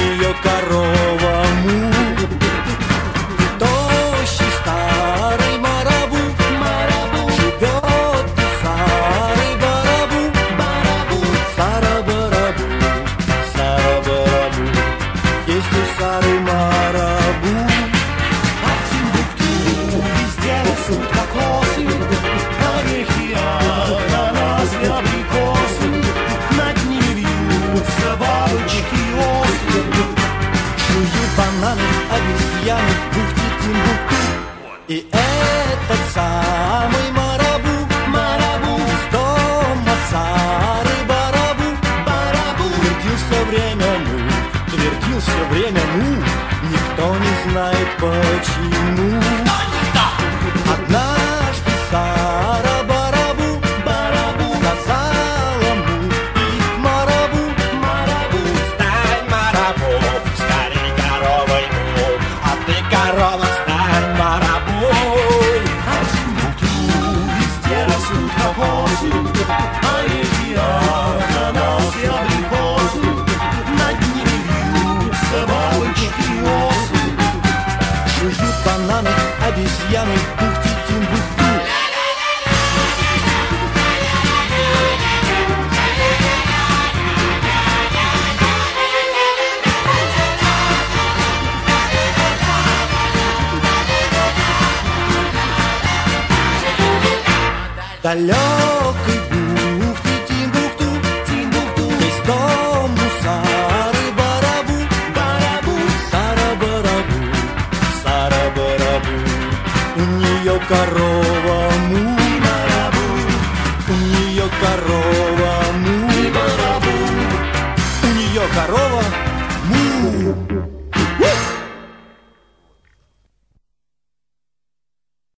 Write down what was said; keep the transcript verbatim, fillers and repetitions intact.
нее корова му. Тощий старый марабу, марабу, живет у Сары барабу, барабу, Сара барабу, Сара барабу, есть у Сары марабу. А в Тимбукту везде растут кокосы, орехи, ананас и абрикосы, над ними вьются бабочки и осы. Жуют бананы, обезьяны, бухти Тимбукту. И этот самый марабу, марабу, с дома Сары барабу, барабу, твердил все время му, твердил все время му, никто не знает почему. Однажды Сара барабу, барабу, сказала му и марабу, марабу, стань марабу, скорей коровой му, а ты корова, стань марабой. А в Тимбукту везде растут кокосы, орехи, ананас и абрикосы, над ними вьются бабочки и осы. Жуют бананы, обезьяны, бухти Тимбукту. Далекой бухты Тимбукту, Тимбукту, весь дом у Сары барабу, барабу, Сара барабу, Сара барабу, у нее корова